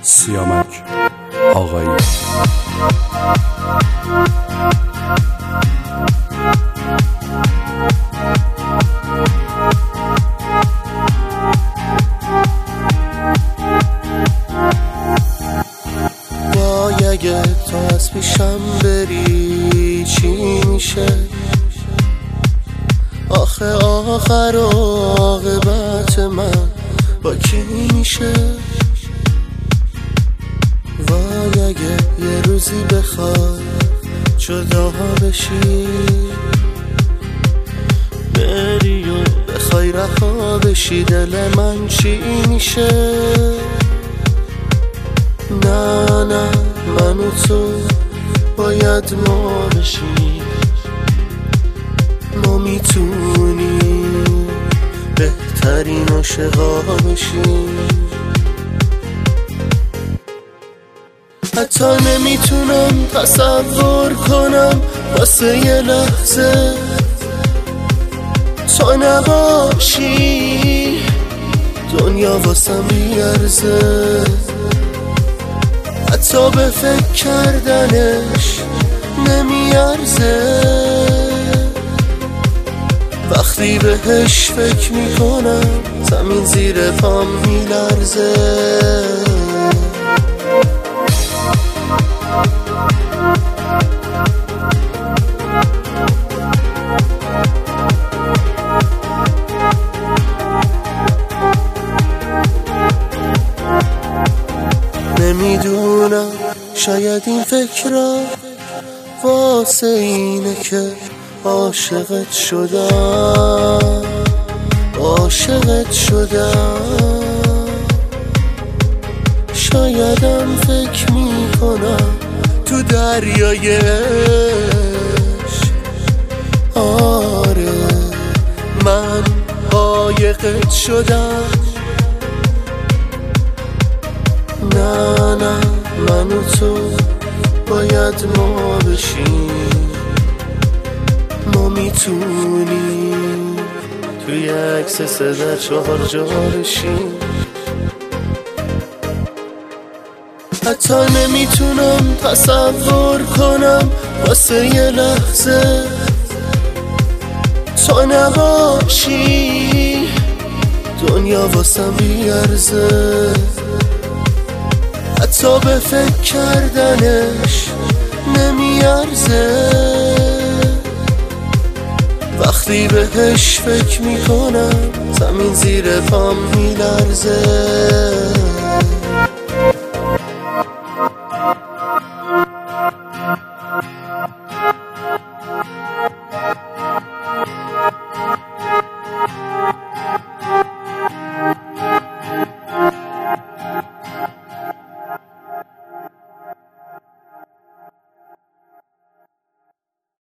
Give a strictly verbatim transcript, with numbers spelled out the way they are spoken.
سیامک آقایی. وای اگه تو از پیشم بری چی میشه؟ آخه آخر و عاقبت من با کی میشه؟ وای اگه یه روزی بخوای جدا بشی، بری و بخوای رها بشی، دل من چی میشه؟ نه نه من و تو باید ما بشیم، ما میتونیم بهترین عاشقا بشیم. حتی نمیتونم تصور کنم واسه یه لحظه تو نباشی، دنیا واسم بیارزه. حتی به فکر کردنش نمیارزه، وقتی بهش فکر میکنم زمین زیر پام میلرزه. نمیدونم شاید این فکرها واسه اینه که عاشقت شدم، عاشقت شدم. شایدم فکر میکنم تو دریای عشق، آره من عاشقت شدم. نه نه من و تو باید ما بشیم، ما میتونیم توی عکس سه در چهار جا بشیم. حتی نمیتونم تصور کنم واسه یه لحظه تو نباشی، دنیا واسم بیارزه. حتی به فکر کردنش نمیارزه، وقتی بهش فکر میکنم زمین زیر پام میلرزه.